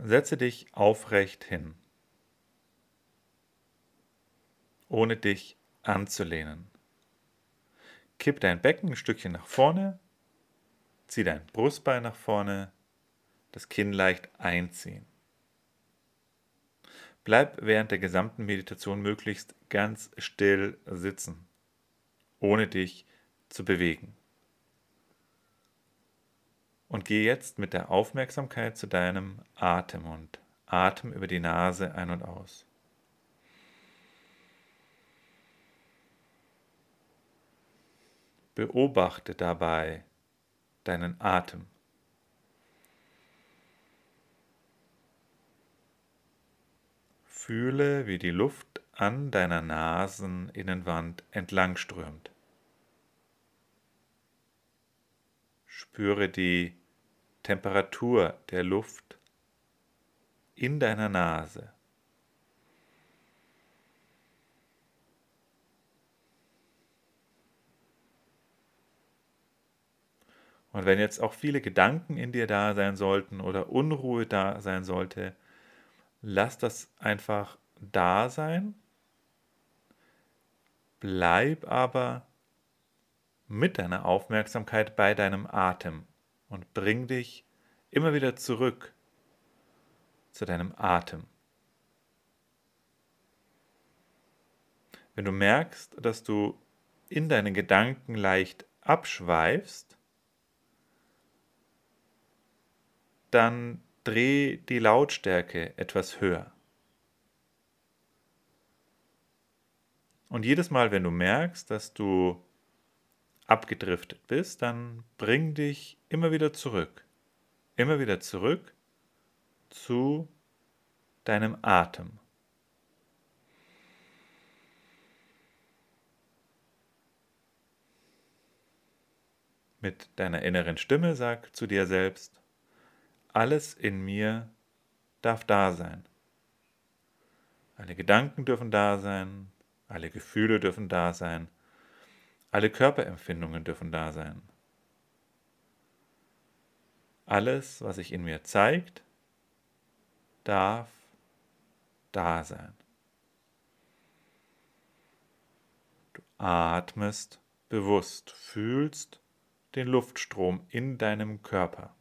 Setze dich aufrecht hin, ohne dich anzulehnen. Kipp dein Becken ein Stückchen nach vorne, zieh dein Brustbein nach vorne, das Kinn leicht einziehen. Bleib während der gesamten Meditation möglichst ganz still sitzen, ohne dich zu bewegen. Und geh jetzt mit der Aufmerksamkeit zu deinem Atem und atme über die Nase ein und aus. Beobachte dabei deinen Atem. Fühle, wie die Luft an deiner Naseninnenwand entlang strömt. Spüre die Temperatur der Luft in deiner Nase. Und wenn jetzt auch viele Gedanken in dir da sein sollten oder Unruhe da sein sollte, lass das einfach da sein. Bleib aber mit deiner Aufmerksamkeit bei deinem Atem und bring dich immer wieder zurück zu deinem Atem. Wenn du merkst, dass du in deinen Gedanken leicht abschweifst, dann dreh die Lautstärke etwas höher. Und jedes Mal, wenn du merkst, dass du abgedriftet bist, dann bring dich immer wieder zurück zu deinem Atem. Mit deiner inneren Stimme sag zu dir selbst: Alles in mir darf da sein. Alle Gedanken dürfen da sein, alle Gefühle dürfen da sein, alle Körperempfindungen dürfen da sein. Alles, was sich in mir zeigt, darf da sein. Du atmest bewusst, fühlst den Luftstrom in deinem Körper.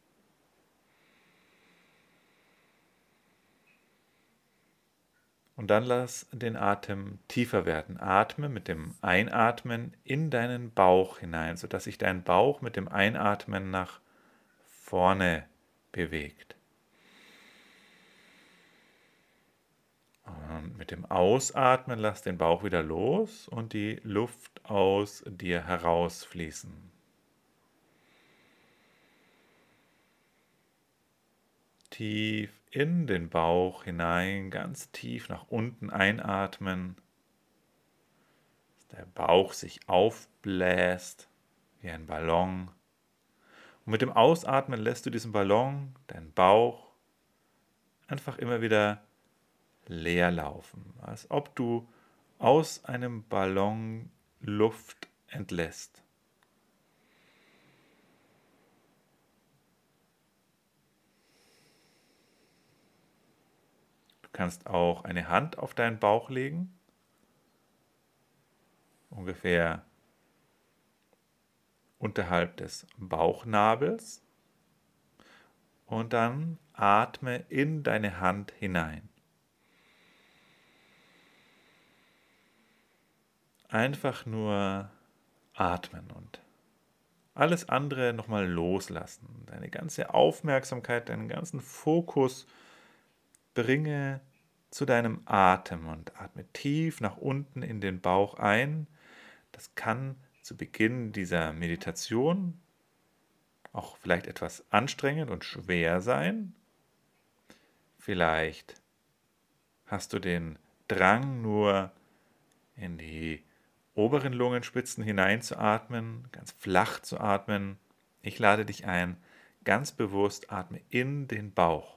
Und dann lass den Atem tiefer werden. Atme mit dem Einatmen in deinen Bauch hinein, sodass sich dein Bauch mit dem Einatmen nach vorne bewegt. Und mit dem Ausatmen lass den Bauch wieder los und die Luft aus dir herausfließen. Tief in den Bauch hinein, ganz tief nach unten einatmen, dass der Bauch sich aufbläst wie ein Ballon. Und mit dem Ausatmen lässt du diesen Ballon, deinen Bauch, einfach immer wieder leer laufen, als ob du aus einem Ballon Luft entlässt. Du kannst auch eine Hand auf deinen Bauch legen, ungefähr unterhalb des Bauchnabels, und dann atme in deine Hand hinein. Einfach nur atmen und alles andere nochmal loslassen. Deine ganze Aufmerksamkeit, deinen ganzen Fokus bringe zu deinem Atem und atme tief nach unten in den Bauch ein. Das kann zu Beginn dieser Meditation auch vielleicht etwas anstrengend und schwer sein. Vielleicht hast du den Drang, nur in die oberen Lungenspitzen hineinzuatmen, ganz flach zu atmen. Ich lade dich ein, ganz bewusst atme in den Bauch.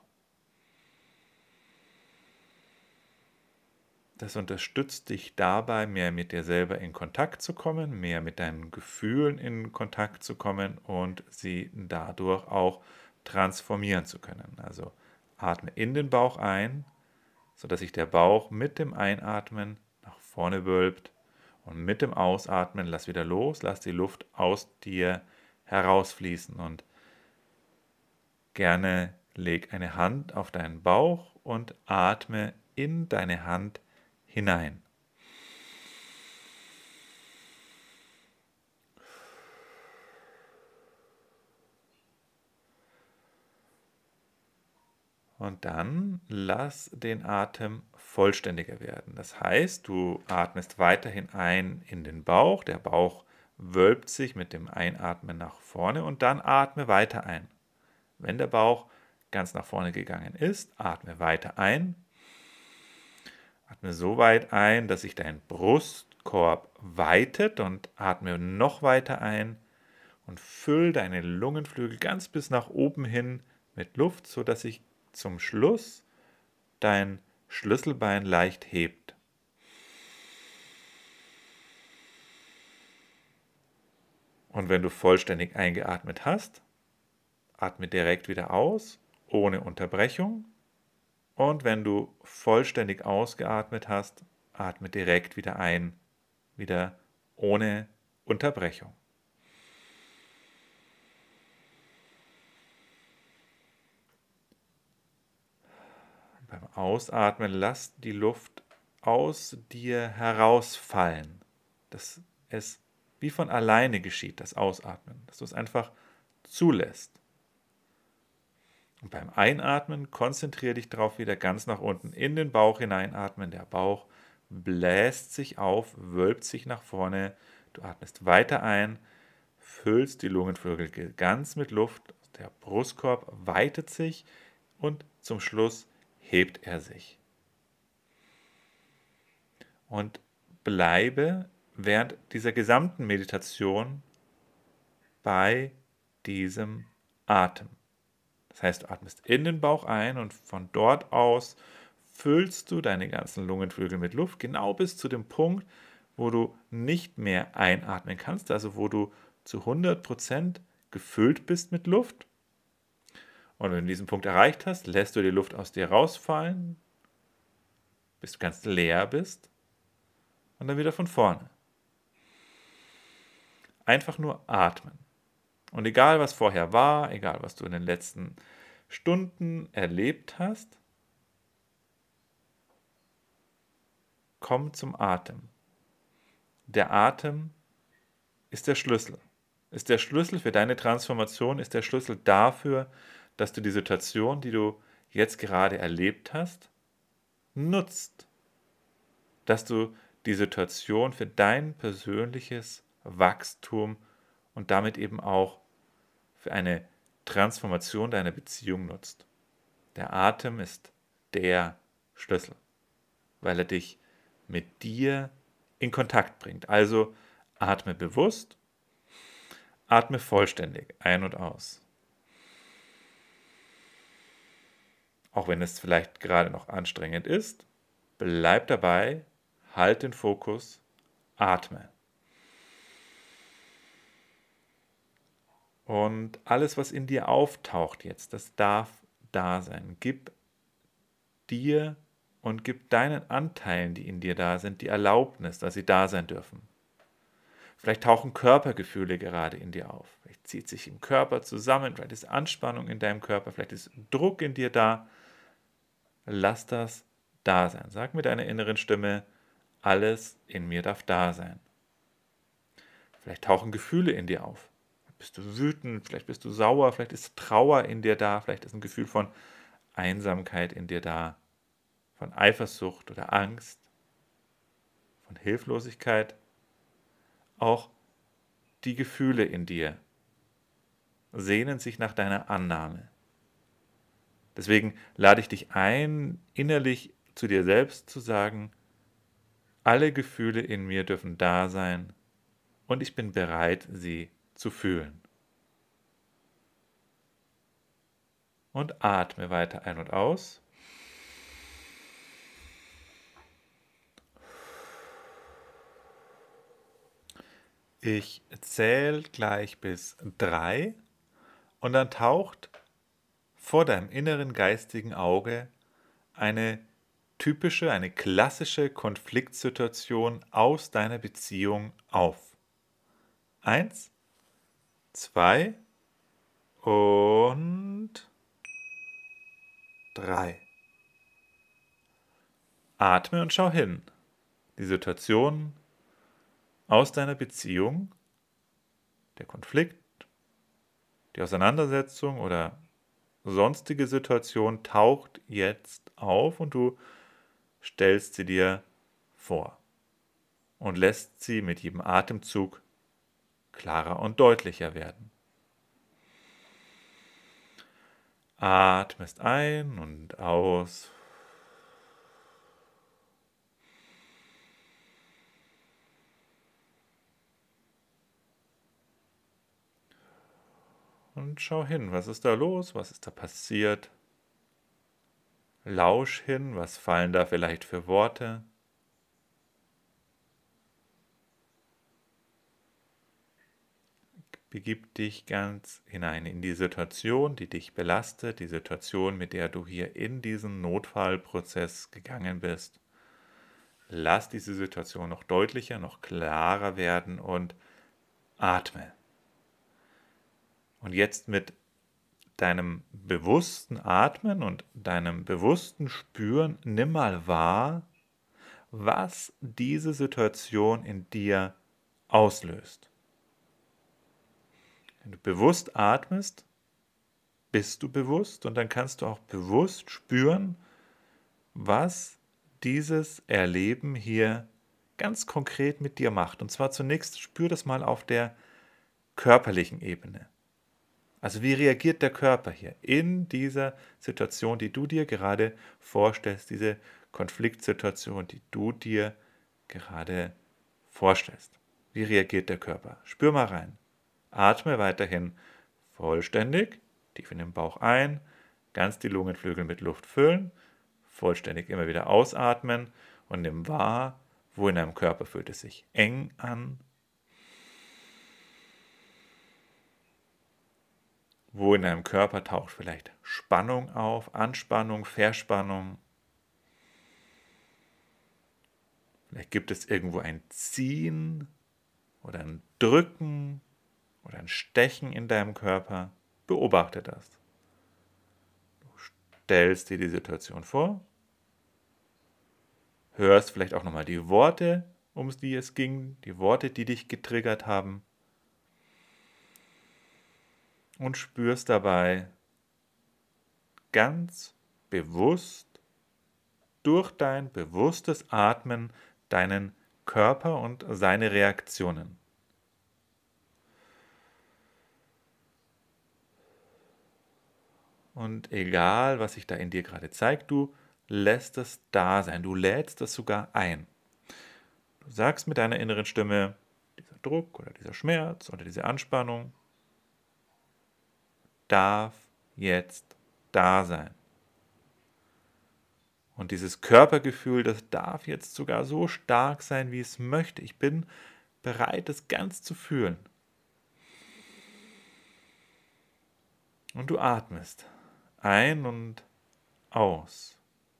Das unterstützt dich dabei, mehr mit dir selber in Kontakt zu kommen, mehr mit deinen Gefühlen in Kontakt zu kommen und sie dadurch auch transformieren zu können. Also Atme in den Bauch ein, sodass sich der Bauch mit dem Einatmen nach vorne wölbt. Und mit dem Ausatmen lass wieder los, lass die Luft aus dir herausfließen. Und gerne leg eine Hand auf deinen Bauch und atme in deine Hand hinein. Und dann lass den Atem vollständiger werden. Das heißt, du atmest weiterhin ein in den Bauch. Der Bauch wölbt sich mit dem Einatmen nach vorne und dann atme weiter ein. Wenn der Bauch ganz nach vorne gegangen ist, atme weiter ein. Atme so weit ein, dass sich dein Brustkorb weitet und atme noch weiter ein und füll deine Lungenflügel ganz bis nach oben hin mit Luft, sodass sich zum Schluss dein Schlüsselbein leicht hebt. Und wenn du vollständig eingeatmet hast, atme direkt wieder aus, ohne Unterbrechung. Und wenn du vollständig ausgeatmet hast, atme direkt wieder ein, wieder ohne Unterbrechung. Beim Ausatmen lass die Luft aus dir herausfallen, dass es wie von alleine geschieht, das Ausatmen, dass du es einfach zulässt. Und beim Einatmen konzentriere dich darauf, wieder ganz nach unten in den Bauch hineinatmen. Der Bauch bläst sich auf, wölbt sich nach vorne. Du atmest weiter ein, füllst die Lungenflügel ganz mit Luft. Der Brustkorb weitet sich und zum Schluss hebt er sich. Und bleibe während dieser gesamten Meditation bei diesem Atem. Das heißt, du atmest in den Bauch ein und von dort aus füllst du deine ganzen Lungenflügel mit Luft, genau bis zu dem Punkt, wo du nicht mehr einatmen kannst, also wo du zu 100% gefüllt bist mit Luft. Und wenn du diesen Punkt erreicht hast, lässt du die Luft aus dir rausfallen, bis du ganz leer bist und dann wieder von vorne. Einfach nur atmen. Und egal, was vorher war, egal, was du in den letzten Stunden erlebt hast, komm zum Atem. Der Atem ist der Schlüssel. Ist der Schlüssel für deine Transformation, ist der Schlüssel dafür, dass du die Situation, die du jetzt gerade erlebt hast, nutzt. Dass du die Situation für dein persönliches Wachstum und damit eben auch für eine Transformation deiner Beziehung nutzt. Der Atem ist der Schlüssel, weil er dich mit dir in Kontakt bringt. Also atme bewusst, atme vollständig ein und aus. Auch wenn es vielleicht gerade noch anstrengend ist, bleib dabei, halt den Fokus, atme. Und alles, was in dir auftaucht jetzt, das darf da sein. Gib dir und gib deinen Anteilen, die in dir da sind, die Erlaubnis, dass sie da sein dürfen. Vielleicht tauchen Körpergefühle gerade in dir auf. Vielleicht zieht sich im Körper zusammen, vielleicht ist Anspannung in deinem Körper, vielleicht ist Druck in dir da. Lass das da sein. Sag mit deiner inneren Stimme, alles in mir darf da sein. Vielleicht tauchen Gefühle in dir auf. Vielleicht bist du wütend, vielleicht bist du sauer, vielleicht ist Trauer in dir da, vielleicht ist ein Gefühl von Einsamkeit in dir da, von Eifersucht oder Angst, von Hilflosigkeit. Auch die Gefühle in dir sehnen sich nach deiner Annahme. Deswegen lade ich dich ein, innerlich zu dir selbst zu sagen, alle Gefühle in mir dürfen da sein und ich bin bereit, sie zu fühlen. Und atme weiter ein und aus. Ich zähle gleich bis 3 und dann taucht vor deinem inneren geistigen Auge eine typische, eine klassische Konfliktsituation aus deiner Beziehung auf. 1, 2 und 3. Atme und schau hin. Die Situation aus deiner Beziehung, der Konflikt, die Auseinandersetzung oder sonstige Situation taucht jetzt auf und du stellst sie dir vor und lässt sie mit jedem Atemzug klarer und deutlicher werden. Atmest ein und aus. Und schau hin, was ist da los, was ist da passiert. Lausch hin, was fallen da vielleicht für Worte. Begib dich ganz hinein in die Situation, die dich belastet, die Situation, mit der du hier in diesen Notfallprozess gegangen bist. Lass diese Situation noch deutlicher, noch klarer werden und atme. Und jetzt mit deinem bewussten Atmen und deinem bewussten Spüren nimm mal wahr, was diese Situation in dir auslöst. Wenn du bewusst atmest, bist du bewusst und dann kannst du auch bewusst spüren, was dieses Erleben hier ganz konkret mit dir macht. Und zwar zunächst spür das mal auf der körperlichen Ebene. Also wie reagiert der Körper hier in dieser Situation, die du dir gerade vorstellst, diese Konfliktsituation, die du dir gerade vorstellst. Wie reagiert der Körper? Spür mal rein. Atme weiterhin vollständig, tief in den Bauch ein, ganz die Lungenflügel mit Luft füllen, vollständig immer wieder ausatmen und nimm wahr, wo in deinem Körper fühlt es sich eng an, wo in deinem Körper taucht vielleicht Spannung auf, Anspannung, Verspannung. Vielleicht gibt es irgendwo ein Ziehen oder ein Drücken oder ein Stechen in deinem Körper. Beobachte das. Du stellst dir die Situation vor, hörst vielleicht auch nochmal die Worte, um die es ging, die Worte, die dich getriggert haben und spürst dabei ganz bewusst durch dein bewusstes Atmen deinen Körper und seine Reaktionen. Und egal, was sich da in dir gerade zeigt, du lässt es da sein, du lädst es sogar ein. Du sagst mit deiner inneren Stimme, dieser Druck oder dieser Schmerz oder diese Anspannung darf jetzt da sein. Und dieses Körpergefühl, das darf jetzt sogar so stark sein, wie es möchte. Ich bin bereit, es ganz zu fühlen. Und du atmest ein und aus.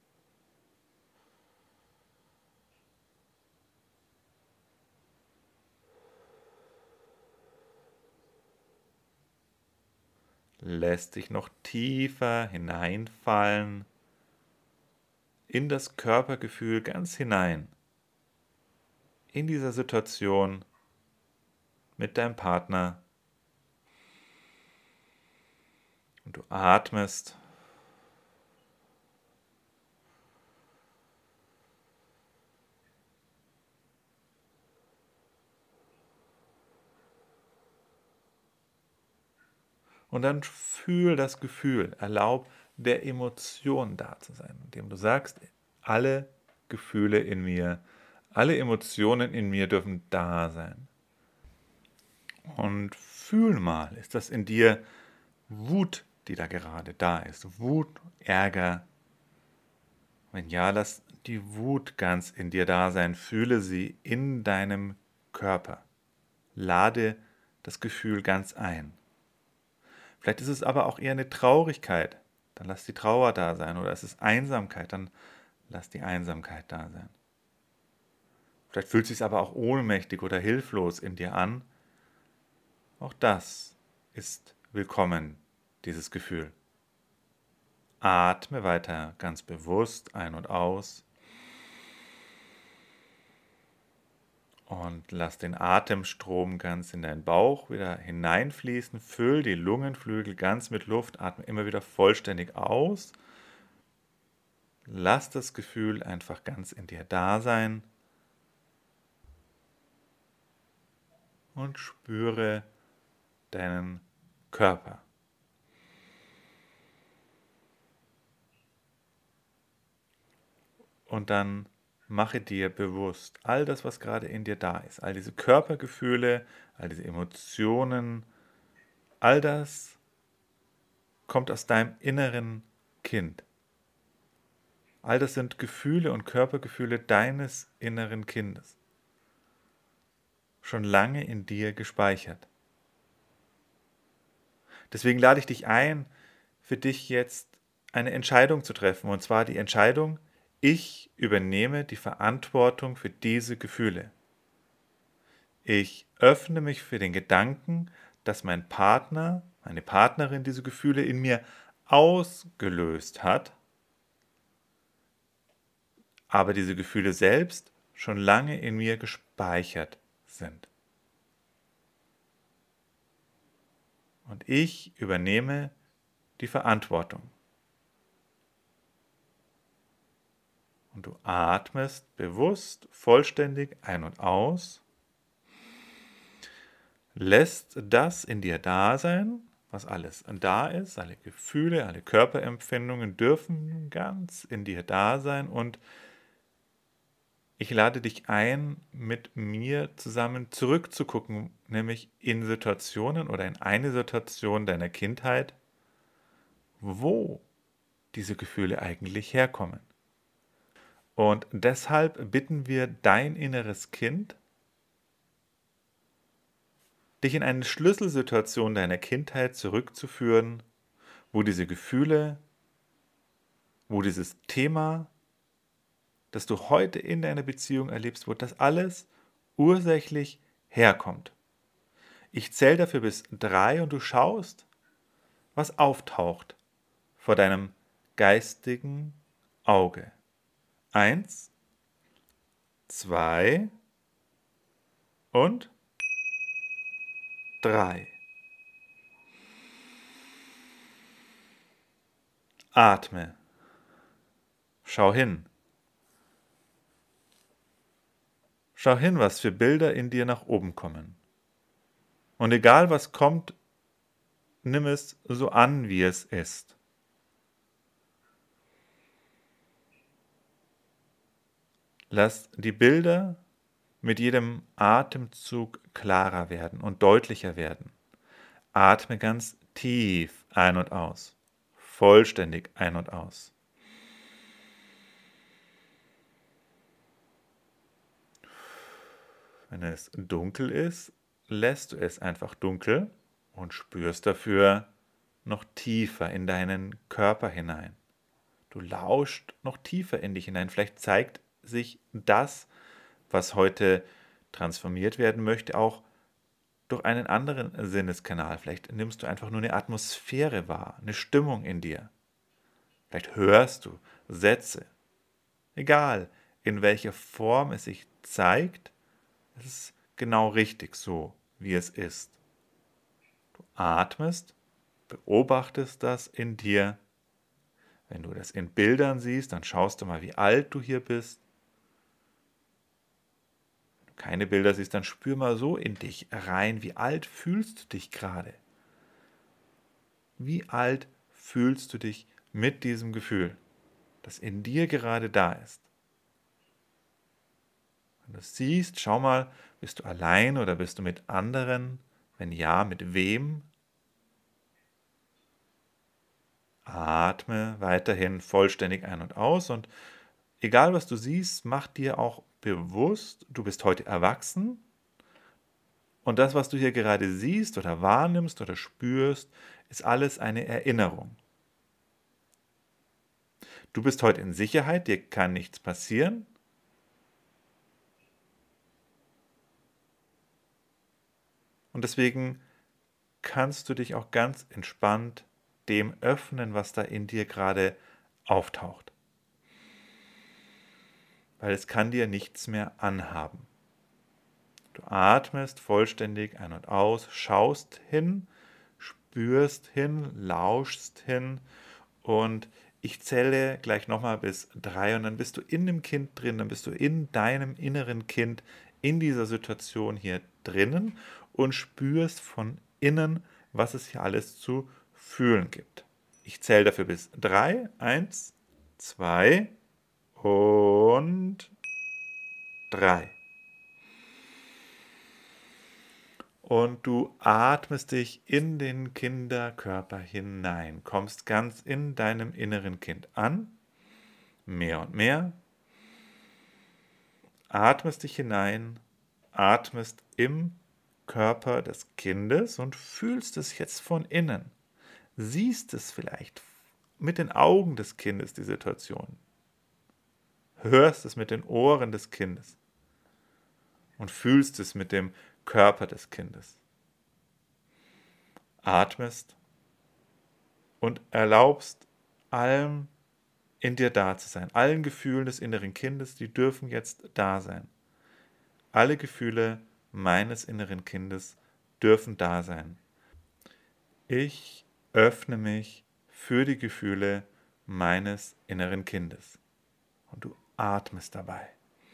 Lässt dich noch tiefer hineinfallen in das Körpergefühl ganz hinein. In dieser Situation mit deinem Partner. Und du atmest. Und dann fühl das Gefühl, erlaub der Emotion da zu sein, indem du sagst, alle Gefühle in mir, alle Emotionen in mir dürfen da sein. Und fühl mal, ist das in dir Wut, die da gerade da ist? Wut, Ärger? Wenn ja, lass die Wut ganz in dir da sein, fühle sie in deinem Körper. Lade das Gefühl ganz ein. Vielleicht ist es aber auch eher eine Traurigkeit, dann lass die Trauer da sein. Oder es ist Einsamkeit, dann lass die Einsamkeit da sein. Vielleicht fühlt es sich aber auch ohnmächtig oder hilflos in dir an. Auch das ist willkommen, dieses Gefühl. Atme weiter ganz bewusst ein und aus. Und lass den Atemstrom ganz in deinen Bauch wieder hineinfließen. Füll die Lungenflügel ganz mit Luft. Atme immer wieder vollständig aus. Lass das Gefühl einfach ganz in dir da sein. Und spüre deinen Körper. Und dann mache dir bewusst, all das, was gerade in dir da ist, all diese Körpergefühle, all diese Emotionen, all das kommt aus deinem inneren Kind. All das sind Gefühle und Körpergefühle deines inneren Kindes. Schon lange in dir gespeichert. Deswegen lade ich dich ein, für dich jetzt eine Entscheidung zu treffen. Und zwar die Entscheidung, ich übernehme die Verantwortung für diese Gefühle. Ich öffne mich für den Gedanken, dass mein Partner, meine Partnerin diese Gefühle in mir ausgelöst hat, aber diese Gefühle selbst schon lange in mir gespeichert sind. Und ich übernehme die Verantwortung. Und du atmest bewusst, vollständig ein und aus, lässt das in dir da sein, was alles da ist, alle Gefühle, alle Körperempfindungen dürfen ganz in dir da sein und ich lade dich ein, mit mir zusammen zurückzugucken, nämlich in Situationen oder in eine Situation deiner Kindheit, wo diese Gefühle eigentlich herkommen. Und deshalb bitten wir dein inneres Kind, dich in eine Schlüsselsituation deiner Kindheit zurückzuführen, wo diese Gefühle, wo dieses Thema, das du heute in deiner Beziehung erlebst, wo das alles ursächlich herkommt. Ich zähle dafür bis 3 und du schaust, was auftaucht vor deinem geistigen Auge. 1, 2 und 3. Atme. Schau hin. Schau hin, was für Bilder in dir nach oben kommen. Und egal was kommt, nimm es so an, wie es ist. Lass die Bilder mit jedem Atemzug klarer werden und deutlicher werden. Atme ganz tief ein und aus. Vollständig ein und aus. Wenn es dunkel ist, lässt du es einfach dunkel und spürst dafür noch tiefer in deinen Körper hinein. Du lauschst noch tiefer in dich hinein. Vielleicht zeigt sich das, was heute transformiert werden möchte, auch durch einen anderen Sinneskanal. Vielleicht nimmst du einfach nur eine Atmosphäre wahr, eine Stimmung in dir. Vielleicht hörst du Sätze. Egal, in welcher Form es sich zeigt, es ist genau richtig so, wie es ist. Du atmest, beobachtest das in dir. Wenn du das in Bildern siehst, dann schaust du mal, wie alt du hier bist. Wenn du keine Bilder siehst, dann spür mal so in dich rein, wie alt fühlst du dich gerade? Wie alt fühlst du dich mit diesem Gefühl, das in dir gerade da ist? Wenn du es siehst, schau mal, bist du allein oder bist du mit anderen? Wenn ja, mit wem? Atme weiterhin vollständig ein und aus und egal was du siehst, mach dir auch bewusst, du bist heute erwachsen und das, was du hier gerade siehst oder wahrnimmst oder spürst, ist alles eine Erinnerung. Du bist heute in Sicherheit, dir kann nichts passieren. Und deswegen kannst du dich auch ganz entspannt dem öffnen, was da in dir gerade auftaucht. Weil es kann dir nichts mehr anhaben. Du atmest vollständig ein und aus, schaust hin, spürst hin, lauschst hin und ich zähle gleich nochmal bis 3 und dann bist du in dem Kind drin, dann bist du in deinem inneren Kind, in dieser Situation hier drinnen und spürst von innen, was es hier alles zu fühlen gibt. Ich zähle dafür bis 3. 1, 2 und 3. Und du atmest dich in den Kinderkörper hinein, kommst ganz in deinem inneren Kind an, mehr und mehr, atmest dich hinein, atmest im Körper des Kindes und fühlst es jetzt von innen. Siehst es vielleicht mit den Augen des Kindes, die Situation. Hörst es mit den Ohren des Kindes und fühlst es mit dem Körper des Kindes. Atmest und erlaubst allem in dir da zu sein. Allen Gefühlen des inneren Kindes, die dürfen jetzt da sein. Alle Gefühle meines inneren Kindes dürfen da sein. Ich öffne mich für die Gefühle meines inneren Kindes. Und du atmest dabei.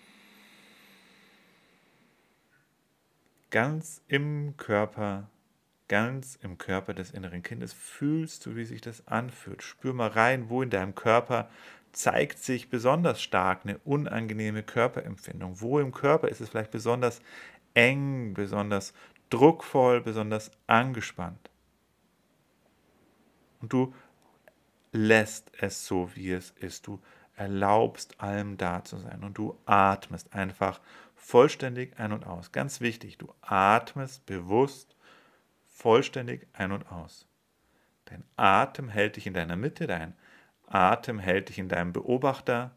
Ganz im Körper des inneren Kindes fühlst du, wie sich das anfühlt. Spür mal rein, wo in deinem Körper zeigt sich besonders stark eine unangenehme Körperempfindung. Wo im Körper ist es vielleicht besonders eng, besonders druckvoll, besonders angespannt. Und du lässt es so, wie es ist. Du erlaubst allem da zu sein und du atmest einfach vollständig ein und aus. Ganz wichtig, du atmest bewusst vollständig ein und aus. Dein Atem hält dich in deiner Mitte, dein Atem hält dich in deinem Beobachter.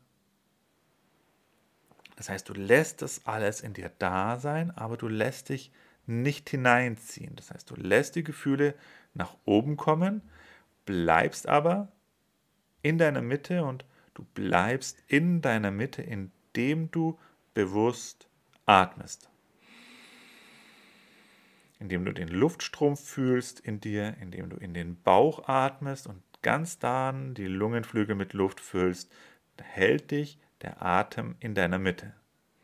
Das heißt, du lässt das alles in dir da sein, aber du lässt dich nicht hineinziehen. Das heißt, du lässt die Gefühle nach oben kommen, bleibst aber in deiner Mitte und du bleibst in deiner Mitte, indem du bewusst atmest. Indem du den Luftstrom fühlst in dir, indem du in den Bauch atmest und ganz dann die Lungenflügel mit Luft füllst, hält dich der Atem in deiner Mitte.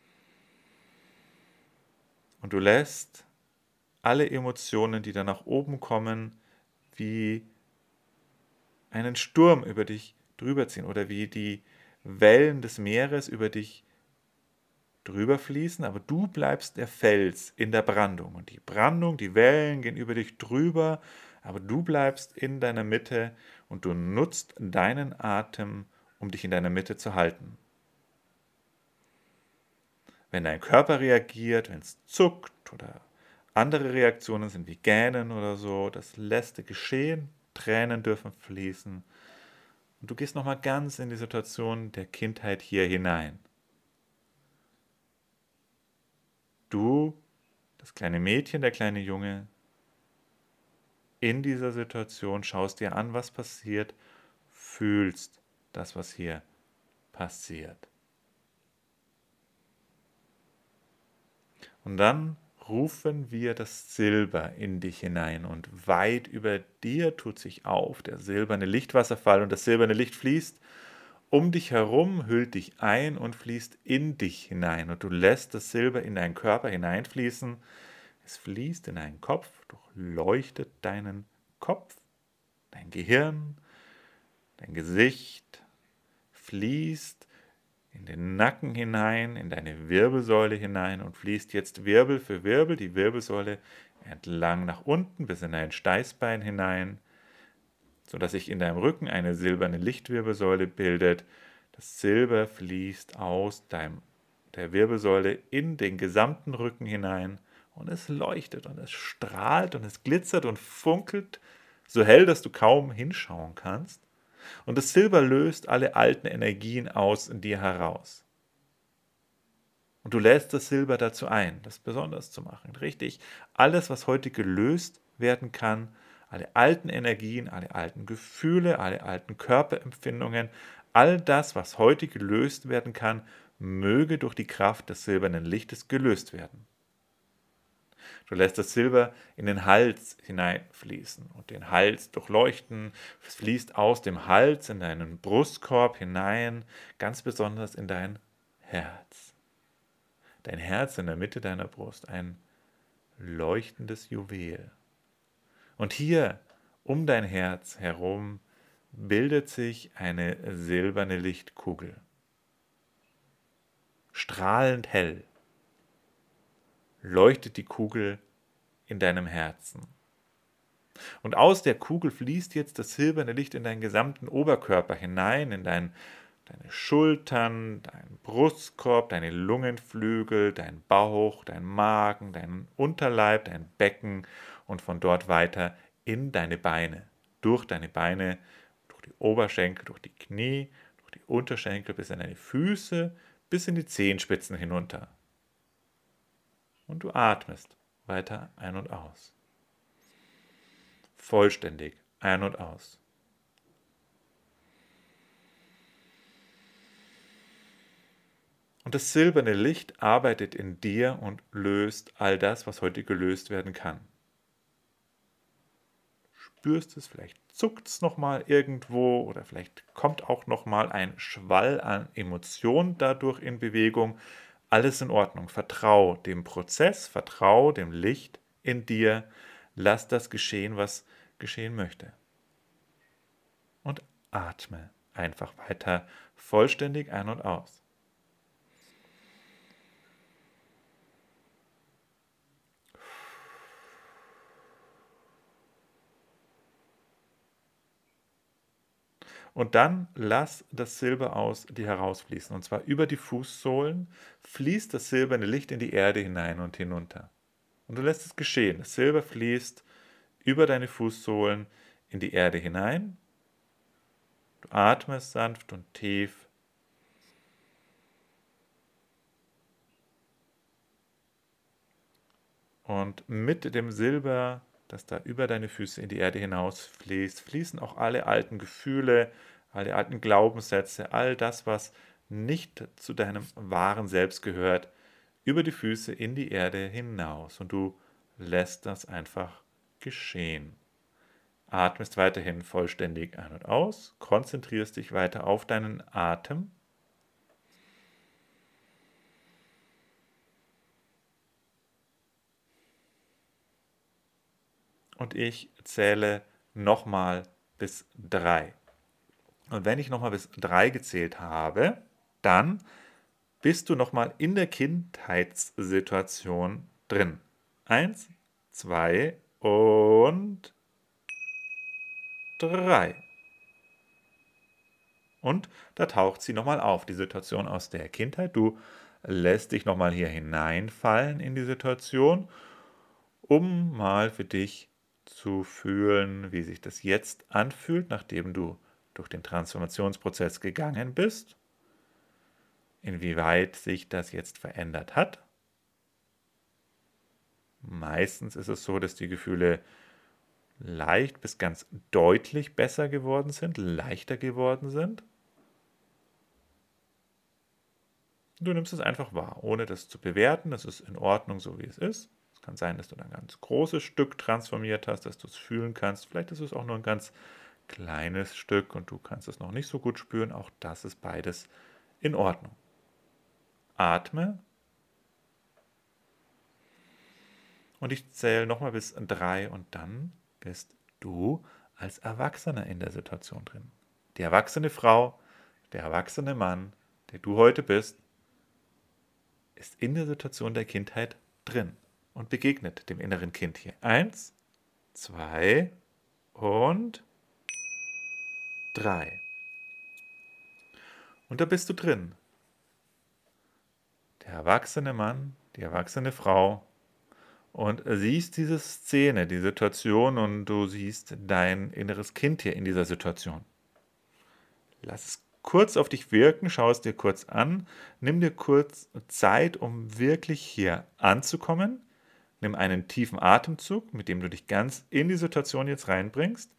Und du lässt alle Emotionen, die da nach oben kommen, wie einen Sturm über dich drüber ziehen oder wie die Wellen des Meeres über dich drüber fließen, aber du bleibst der Fels in der Brandung. Und die Brandung, die Wellen gehen über dich drüber, aber du bleibst in deiner Mitte und du nutzt deinen Atem, um dich in deiner Mitte zu halten. Wenn dein Körper reagiert, wenn es zuckt oder andere Reaktionen sind wie Gähnen oder so, das lässt geschehen, Tränen dürfen fließen. Und du gehst nochmal ganz in die Situation der Kindheit hier hinein. Du, das kleine Mädchen, der kleine Junge, in dieser Situation schaust dir an, was passiert, fühlst das, was hier passiert. Und dann rufen wir das Silber in dich hinein und weit über dir tut sich auf der silberne Lichtwasserfall und das silberne Licht fließt um dich herum, hüllt dich ein und fließt in dich hinein und du lässt das Silber in deinen Körper hineinfließen. Es fließt in deinen Kopf, durchleuchtet deinen Kopf, dein Gehirn, dein Gesicht, fließt in den Nacken hinein, in deine Wirbelsäule hinein und fließt jetzt Wirbel für Wirbel die Wirbelsäule entlang nach unten bis in dein Steißbein hinein, sodass sich in deinem Rücken eine silberne Lichtwirbelsäule bildet. Das Silber fließt aus der Wirbelsäule in den gesamten Rücken hinein und es leuchtet und es strahlt und es glitzert und funkelt so hell, dass du kaum hinschauen kannst. Und das Silber löst alle alten Energien aus in dir heraus. Und du lädst das Silber dazu ein, das besonders zu machen. Richtig, alles, was heute gelöst werden kann, alle alten Energien, alle alten Gefühle, alle alten Körperempfindungen, all das, was heute gelöst werden kann, möge durch die Kraft des silbernen Lichtes gelöst werden. Du lässt das Silber in den Hals hineinfließen und den Hals durchleuchten. Es fließt aus dem Hals in deinen Brustkorb hinein, ganz besonders in dein Herz. Dein Herz in der Mitte deiner Brust, ein leuchtendes Juwel. Und hier um dein Herz herum bildet sich eine silberne Lichtkugel. Strahlend hell leuchtet die Kugel in deinem Herzen. Und aus der Kugel fließt jetzt das silberne Licht in deinen gesamten Oberkörper hinein, in deine Schultern, deinen Brustkorb, deine Lungenflügel, dein Bauch, dein Magen, deinen Unterleib, dein Becken und von dort weiter in deine Beine. Durch deine Beine, durch die Oberschenkel, durch die Knie, durch die Unterschenkel bis an deine Füße, bis in die Zehenspitzen hinunter. Und du atmest weiter ein und aus. Vollständig ein und aus. Und das silberne Licht arbeitet in dir und löst all das, was heute gelöst werden kann. Spürst es, vielleicht zuckt es nochmal irgendwo oder vielleicht kommt auch nochmal ein Schwall an Emotionen dadurch in Bewegung. Alles in Ordnung. Vertrau dem Prozess, vertrau dem Licht in dir. Lass das geschehen, was geschehen möchte. Und atme einfach weiter vollständig ein und aus. Und dann lass das Silber aus dir herausfließen. Und zwar über die Fußsohlen fließt das silberne Licht in die Erde hinein und hinunter. Und du lässt es geschehen. Das Silber fließt über deine Fußsohlen in die Erde hinein. Du atmest sanft und tief. Und mit dem Silber, das da über deine Füße in die Erde hinausfließt, fließen auch alle alten Gefühle, alle alten Glaubenssätze, all das, was nicht zu deinem wahren Selbst gehört, über die Füße in die Erde hinaus. Und du lässt das einfach geschehen. Atmest weiterhin vollständig ein und aus, konzentrierst dich weiter auf deinen Atem. Und ich zähle nochmal bis 3. Und wenn ich nochmal bis 3 gezählt habe, dann bist du nochmal in der Kindheitssituation drin. 1, 2 und 3. Und da taucht sie nochmal auf, die Situation aus der Kindheit. Du lässt dich nochmal hier hineinfallen in die Situation, um mal für dich zu fühlen, wie sich das jetzt anfühlt, nachdem du durch den Transformationsprozess gegangen bist, inwieweit sich das jetzt verändert hat. Meistens ist es so, dass die Gefühle leicht bis ganz deutlich besser geworden sind, leichter geworden sind. Du nimmst es einfach wahr, ohne das zu bewerten. Das ist in Ordnung, so wie es ist. Es kann sein, dass du ein ganz großes Stück transformiert hast, dass du es fühlen kannst. Vielleicht ist es auch nur ein ganz kleines Stück und du kannst es noch nicht so gut spüren. Auch das ist beides in Ordnung. Atme. Und ich zähle nochmal bis 3 und dann bist du als Erwachsener in der Situation drin. Die erwachsene Frau, der erwachsene Mann, der du heute bist, ist in der Situation der Kindheit drin und begegnet dem inneren Kind hier. 1, 2 und 3. Und da bist du drin. Der erwachsene Mann, die erwachsene Frau und siehst diese Szene, die Situation und du siehst dein inneres Kind hier in dieser Situation. Lass es kurz auf dich wirken, schau es dir kurz an, nimm dir kurz Zeit, um wirklich hier anzukommen. Nimm einen tiefen Atemzug, mit dem du dich ganz in die Situation jetzt reinbringst.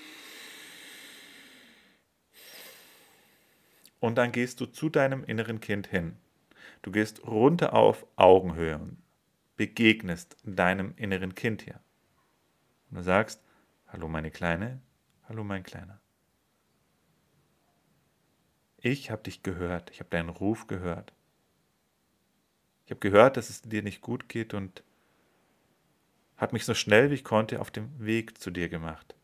Und dann gehst du zu deinem inneren Kind hin. Du gehst runter auf Augenhöhe und begegnest deinem inneren Kind hier. Und du sagst, hallo meine Kleine, hallo mein Kleiner. Ich habe dich gehört, ich habe deinen Ruf gehört. Ich habe gehört, dass es dir nicht gut geht und habe mich so schnell wie ich konnte auf dem Weg zu dir gemacht.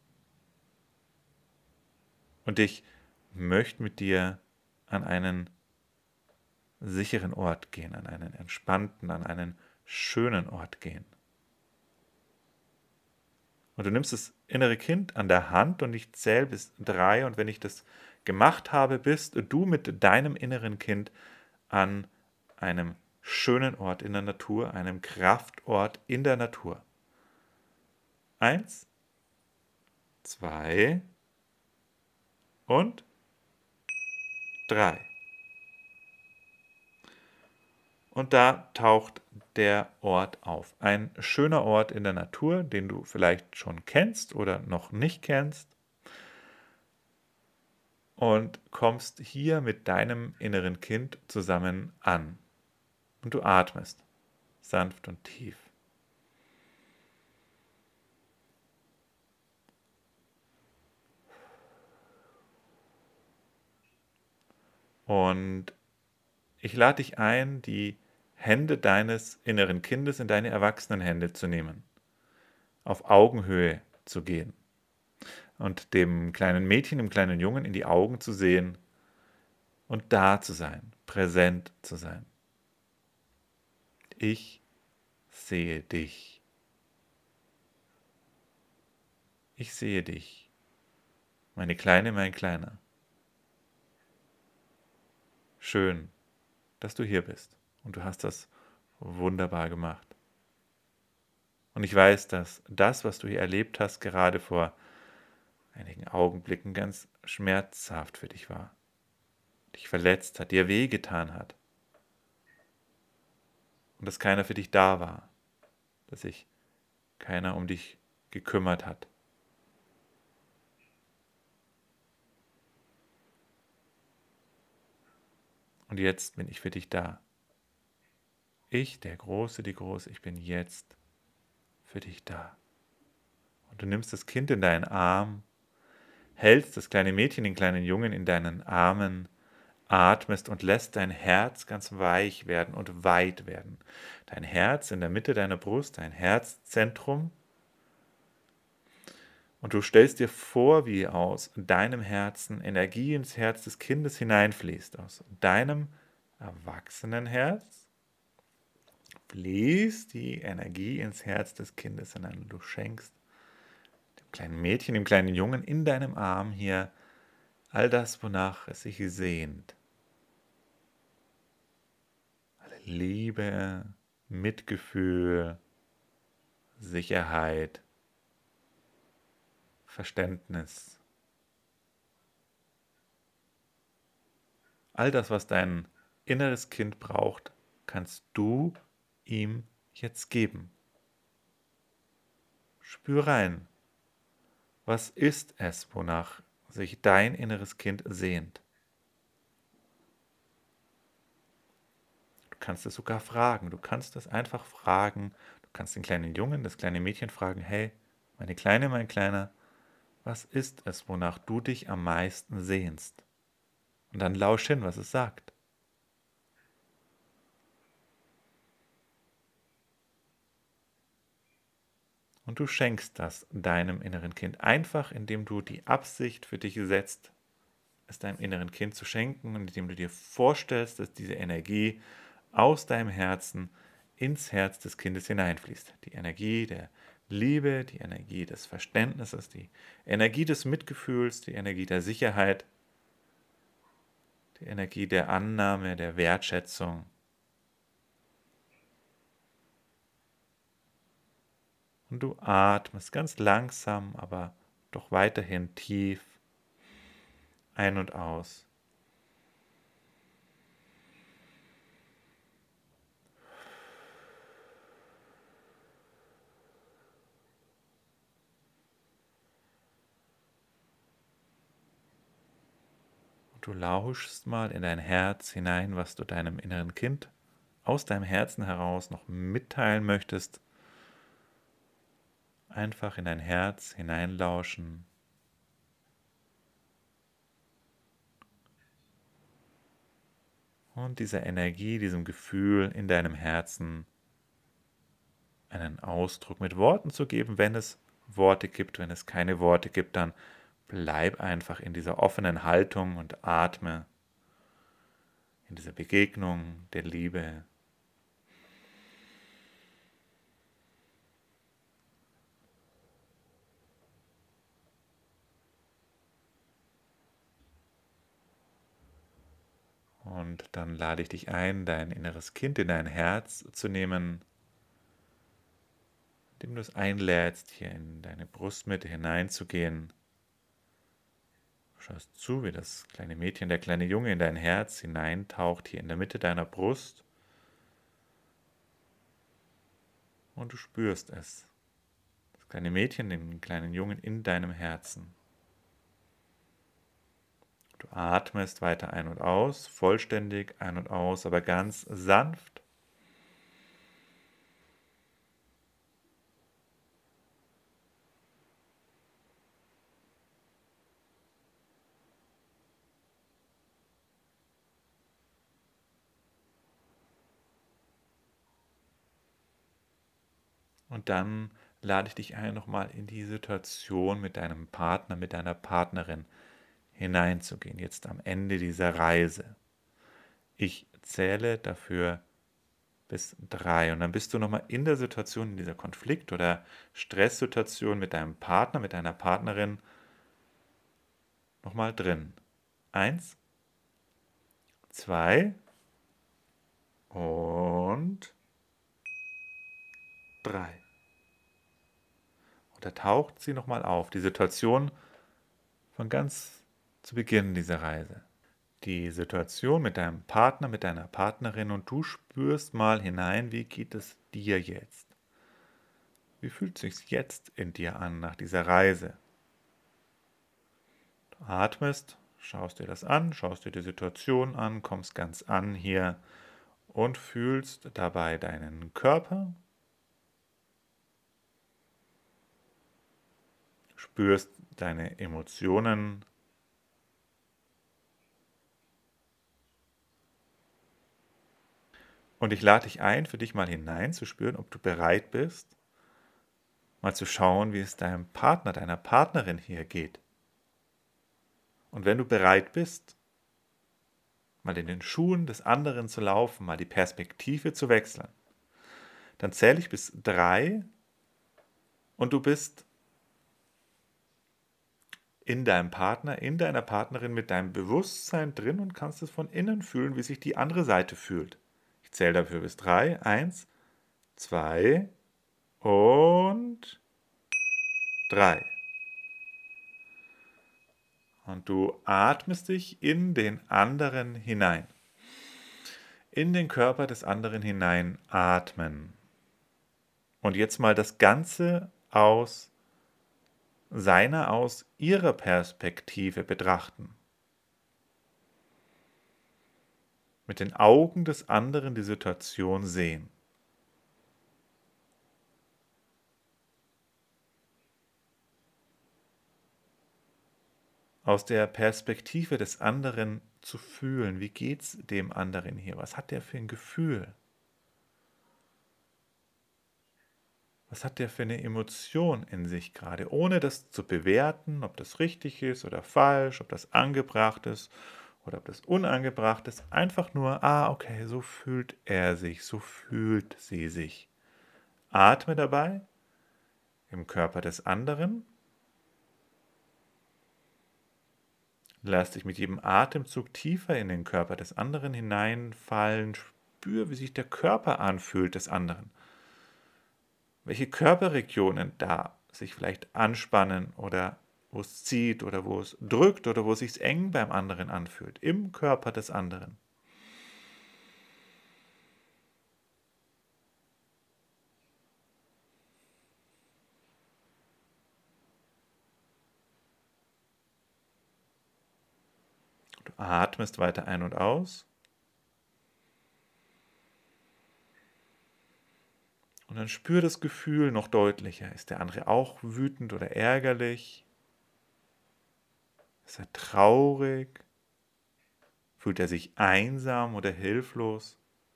Und ich möchte mit dir an einen sicheren Ort gehen, an einen entspannten, an einen schönen Ort gehen. Und du nimmst das innere Kind an der Hand und ich zähle bis 3 und wenn ich das gemacht habe, bist du mit deinem inneren Kind an einem schönen Ort in der Natur, einem Kraftort in der Natur. 1, 2 und 3. Und da taucht der Ort auf. Ein schöner Ort in der Natur, den du vielleicht schon kennst oder noch nicht kennst. Und kommst hier mit deinem inneren Kind zusammen an. Und du atmest sanft und tief. Und ich lade dich ein, die Hände deines inneren Kindes in deine Erwachsenenhände zu nehmen, auf Augenhöhe zu gehen und dem kleinen Mädchen, dem kleinen Jungen in die Augen zu sehen und da zu sein, präsent zu sein. Ich sehe dich. Ich sehe dich, meine Kleine, mein Kleiner. Schön, dass du hier bist und du hast das wunderbar gemacht. Und ich weiß, dass das, was du hier erlebt hast, gerade vor einigen Augenblicken ganz schmerzhaft für dich war, dich verletzt hat, dir wehgetan hat und dass keiner für dich da war, dass sich keiner um dich gekümmert hat. Und jetzt bin ich für dich da. Ich, der Große, die Große, ich bin jetzt für dich da. Und du nimmst das Kind in deinen Arm, hältst das kleine Mädchen, den kleinen Jungen in deinen Armen, atmest und lässt dein Herz ganz weich werden und weit werden. Dein Herz in der Mitte deiner Brust, dein Herzzentrum. Und du stellst dir vor, wie aus deinem Herzen Energie ins Herz des Kindes hineinfließt. Aus deinem Erwachsenenherz fließt die Energie ins Herz des Kindes hinein. Und du schenkst dem kleinen Mädchen, dem kleinen Jungen in deinem Arm hier all das, wonach es sich sehnt. Alle Liebe, Mitgefühl, Sicherheit, Verständnis. All das, was dein inneres Kind braucht, kannst du ihm jetzt geben. Spür rein. Was ist es, wonach sich dein inneres Kind sehnt? Du kannst es sogar fragen. Du kannst es einfach fragen. Du kannst den kleinen Jungen, das kleine Mädchen fragen, hey, meine Kleine, mein Kleiner, was ist es, wonach du dich am meisten sehnst? Und dann lausch hin, was es sagt. Und du schenkst das deinem inneren Kind einfach, indem du die Absicht für dich setzt, es deinem inneren Kind zu schenken und indem du dir vorstellst, dass diese Energie aus deinem Herzen ins Herz des Kindes hineinfließt. Die Energie der Liebe, die Energie des Verständnisses, die Energie des Mitgefühls, die Energie der Sicherheit, die Energie der Annahme, der Wertschätzung. Und du atmest ganz langsam, aber doch weiterhin tief ein und aus. Du lauschst mal in dein Herz hinein, was du deinem inneren Kind aus deinem Herzen heraus noch mitteilen möchtest. Einfach in dein Herz hineinlauschen. Und dieser Energie, diesem Gefühl in deinem Herzen einen Ausdruck mit Worten zu geben, wenn es Worte gibt. Wenn es keine Worte gibt, dann bleib einfach in dieser offenen Haltung und atme in dieser Begegnung der Liebe. Und dann lade ich dich ein, dein inneres Kind in dein Herz zu nehmen, indem du es einlädst, hier in deine Brustmitte hineinzugehen. Du schaust zu, wie das kleine Mädchen, der kleine Junge in dein Herz hineintaucht, hier in der Mitte deiner Brust. Und du spürst es. Das kleine Mädchen, den kleinen Jungen in deinem Herzen. Du atmest weiter ein und aus, vollständig ein und aus, aber ganz sanft. Und dann lade ich dich ein, nochmal in die Situation mit deinem Partner, mit deiner Partnerin hineinzugehen, jetzt am Ende dieser Reise. Ich zähle dafür bis 3 und dann bist du nochmal in der Situation, in dieser Konflikt- oder Stresssituation mit deinem Partner, mit deiner Partnerin nochmal drin. 1, 2 und 3. Und da taucht sie nochmal auf, die Situation von ganz zu Beginn dieser Reise. Die Situation mit deinem Partner, mit deiner Partnerin und du spürst mal hinein, wie geht es dir jetzt? Wie fühlt es sich jetzt in dir an nach dieser Reise? Du atmest, schaust dir das an, schaust dir die Situation an, kommst ganz an hier und fühlst dabei deinen Körper, spürst deine Emotionen. Und ich lade dich ein, für dich mal hineinzuspüren, ob du bereit bist, mal zu schauen, wie es deinem Partner, deiner Partnerin hier geht. Und wenn du bereit bist, mal in den Schuhen des anderen zu laufen, mal die Perspektive zu wechseln, dann zähle ich bis 3 und du bist in deinem Partner, in deiner Partnerin mit deinem Bewusstsein drin und kannst es von innen fühlen, wie sich die andere Seite fühlt. Ich zähle dafür bis 3. 1, 2 und 3. Und du atmest dich in den anderen hinein. In den Körper des anderen hinein atmen. Und jetzt mal das Ganze aus ihrer Perspektive betrachten. Mit den Augen des anderen die Situation sehen. Aus der Perspektive des anderen zu fühlen, wie geht's dem anderen hier? Was hat der für ein Gefühl? Was hat der für eine Emotion in sich gerade, ohne das zu bewerten, ob das richtig ist oder falsch, ob das angebracht ist oder ob das unangebracht ist. Einfach nur, okay, so fühlt er sich, so fühlt sie sich. Atme dabei im Körper des anderen. Lass dich mit jedem Atemzug tiefer in den Körper des anderen hineinfallen. Spür, wie sich der Körper anfühlt des anderen. Welche Körperregionen da sich vielleicht anspannen oder wo es zieht oder wo es drückt oder wo es sich eng beim anderen anfühlt, im Körper des anderen. Du atmest weiter ein und aus. Und dann spür das Gefühl noch deutlicher. Ist der andere auch wütend oder ärgerlich? Ist er traurig? Fühlt er sich einsam oder hilflos?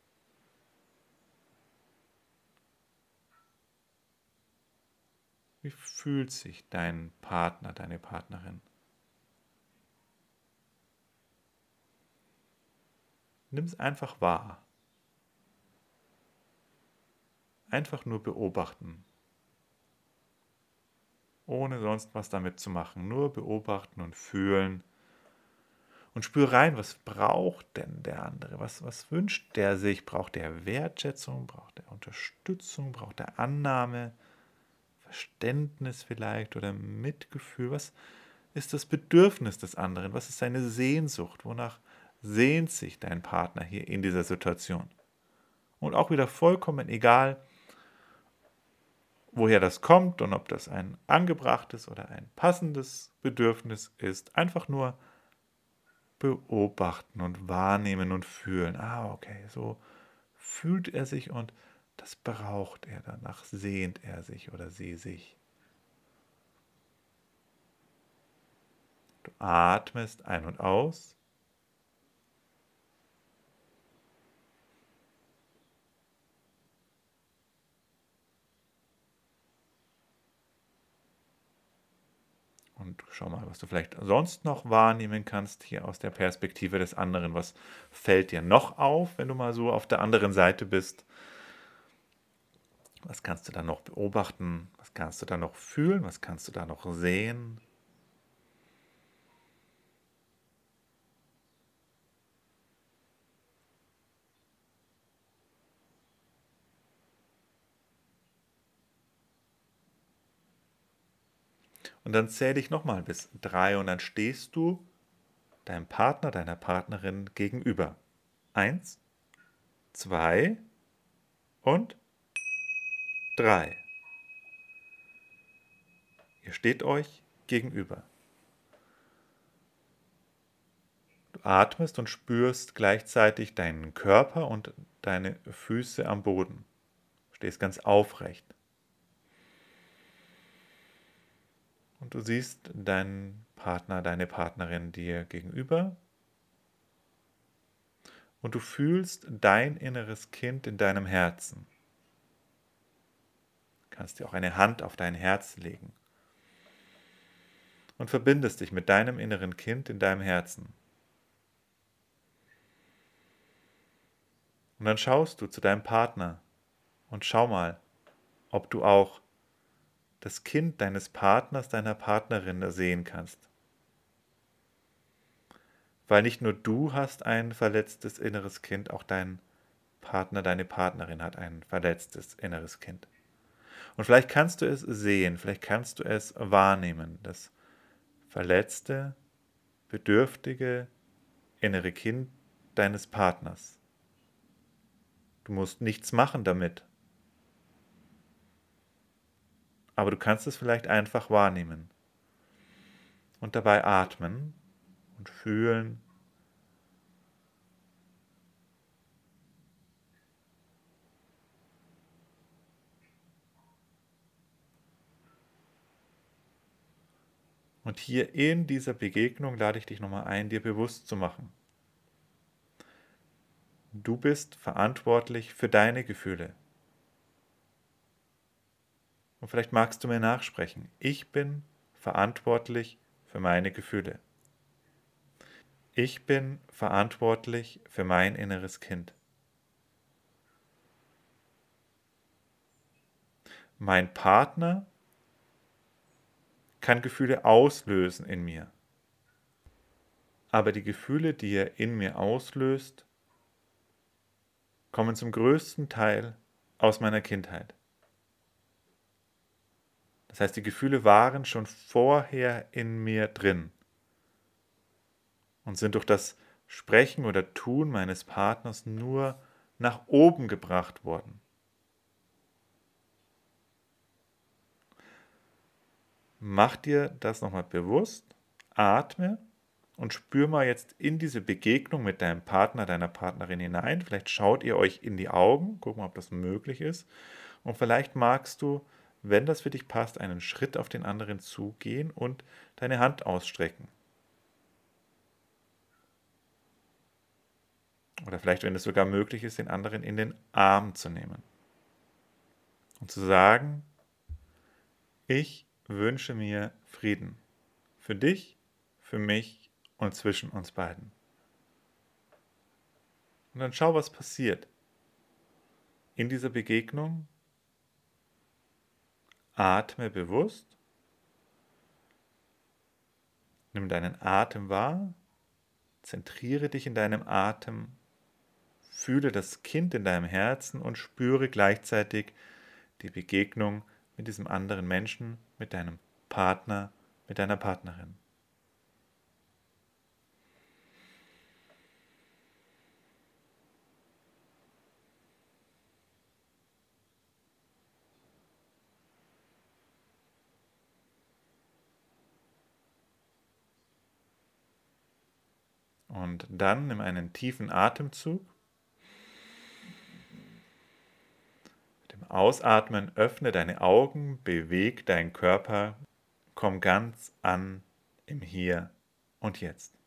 Wie fühlt sich dein Partner, deine Partnerin? Nimm es einfach wahr. Einfach nur beobachten. Ohne sonst was damit zu machen. Nur beobachten und fühlen. Und spür rein, was braucht denn der andere? Was wünscht der sich? Braucht er Wertschätzung? Braucht er Unterstützung? Braucht er Annahme? Verständnis vielleicht oder Mitgefühl? Was ist das Bedürfnis des anderen? Was ist seine Sehnsucht? Wonach sehnt sich dein Partner hier in dieser Situation? Und auch wieder vollkommen egal, woher das kommt und ob das ein angebrachtes oder ein passendes Bedürfnis ist. Einfach nur beobachten und wahrnehmen und fühlen. Ah, okay, so fühlt er sich und das braucht er, danach sehnt er sich oder sie sich. Du atmest ein und aus. Und schau mal, was du vielleicht sonst noch wahrnehmen kannst hier aus der Perspektive des anderen. Was fällt dir noch auf, wenn du mal so auf der anderen Seite bist? Was kannst du da noch beobachten? Was kannst du da noch fühlen? Was kannst du da noch sehen? Und dann zähle ich nochmal bis 3 und dann stehst du deinem Partner, deiner Partnerin gegenüber. 1, 2 und 3. Ihr steht euch gegenüber. Du atmest und spürst gleichzeitig deinen Körper und deine Füße am Boden. Du stehst ganz aufrecht. Und du siehst deinen Partner, deine Partnerin dir gegenüber. Und du fühlst dein inneres Kind in deinem Herzen. Du kannst dir auch eine Hand auf dein Herz legen. Und verbindest dich mit deinem inneren Kind in deinem Herzen. Und dann schaust du zu deinem Partner und schau mal, ob du auch das Kind deines Partners, deiner Partnerin sehen kannst. Weil nicht nur du hast ein verletztes inneres Kind, auch dein Partner, deine Partnerin hat ein verletztes inneres Kind. Und vielleicht kannst du es sehen, vielleicht kannst du es wahrnehmen, das verletzte, bedürftige innere Kind deines Partners. Du musst nichts machen damit, aber du kannst es vielleicht einfach wahrnehmen und dabei atmen und fühlen. Und hier in dieser Begegnung lade ich dich nochmal ein, dir bewusst zu machen. Du bist verantwortlich für deine Gefühle. Und vielleicht magst du mir nachsprechen. Ich bin verantwortlich für meine Gefühle. Ich bin verantwortlich für mein inneres Kind. Mein Partner kann Gefühle auslösen in mir. Aber die Gefühle, die er in mir auslöst, kommen zum größten Teil aus meiner Kindheit. Das heißt, die Gefühle waren schon vorher in mir drin und sind durch das Sprechen oder Tun meines Partners nur nach oben gebracht worden. Mach dir das nochmal bewusst, atme und spür mal jetzt in diese Begegnung mit deinem Partner, deiner Partnerin hinein. Vielleicht schaut ihr euch in die Augen, guck mal, ob das möglich ist. Und vielleicht magst du, wenn das für dich passt, einen Schritt auf den anderen zugehen und deine Hand ausstrecken. Oder vielleicht, wenn es sogar möglich ist, den anderen in den Arm zu nehmen. Und zu sagen, ich wünsche mir Frieden. Für dich, für mich und zwischen uns beiden. Und dann schau, was passiert. In dieser Begegnung atme bewusst, nimm deinen Atem wahr, zentriere dich in deinem Atem, fühle das Kind in deinem Herzen und spüre gleichzeitig die Begegnung mit diesem anderen Menschen, mit deinem Partner, mit deiner Partnerin. Und dann nimm einen tiefen Atemzug. Mit dem Ausatmen öffne deine Augen, beweg deinen Körper, komm ganz an im Hier und Jetzt.